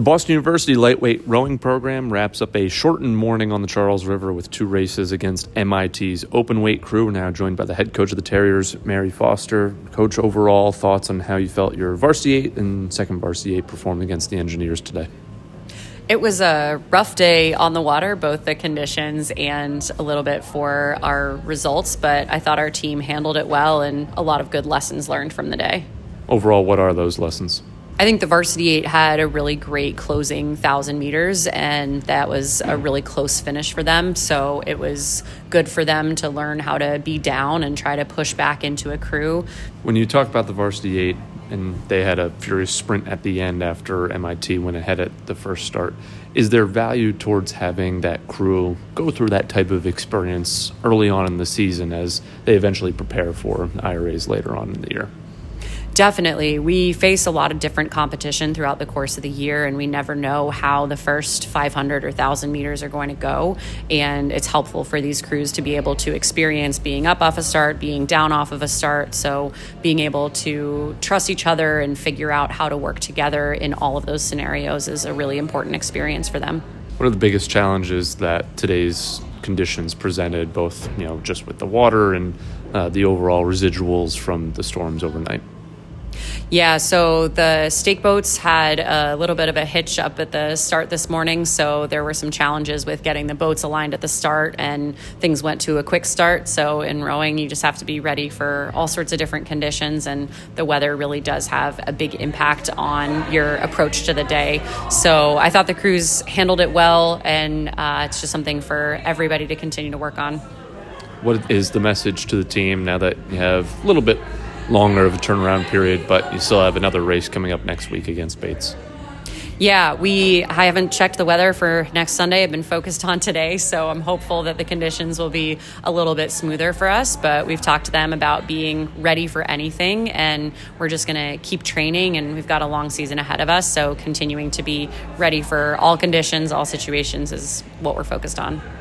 The Boston University lightweight rowing program wraps up a shortened morning on the Charles River with 2 races against MIT's open weight crew. We're now joined by the head coach of the Terriers, Mary Foster. Coach, overall thoughts on how you felt your varsity 8 and second varsity 8 performed against the Engineers today? It was a rough day on the water, both the conditions and a little bit for our results, but I thought our team handled it well and a lot of good lessons learned from the day. Overall, what are those lessons? I think the varsity 8 had a really great closing 1,000 meters, and that was a really close finish for them. So it was good for them to learn how to be down and try to push back into a crew. When you talk about the varsity 8, and they had a furious sprint at the end after MIT went ahead at the first start, is there value towards having that crew go through that type of experience early on in the season as they eventually prepare for IRAs later on in the year? Definitely. We face a lot of different competition throughout the course of the year, and we never know how the first 500 or 1,000 meters are going to go. And it's helpful for these crews to be able to experience being up off a start, being down off of a start. So being able to trust each other and figure out how to work together in all of those scenarios is a really important experience for them. What are the biggest challenges that today's conditions presented, both just with the water and the overall residuals from the storms overnight? Yeah, so the stake boats had a little bit of a hitch up at the start this morning, so there were some challenges with getting the boats aligned at the start, and things went to a quick start. So in rowing, you just have to be ready for all sorts of different conditions, and the weather really does have a big impact on your approach to the day. So I thought the crews handled it well, and it's just something for everybody to continue to work on. What is the message to the team now that you have a little bit longer of a turnaround period, but you still have another race coming up next week against Bates? Yeah, I haven't checked the weather for next Sunday. I've been focused on today, so I'm hopeful that the conditions will be a little bit smoother for us, but we've talked to them about being ready for anything, and we're just going to keep training, and we've got a long season ahead of us, so continuing to be ready for all conditions, all situations is what we're focused on.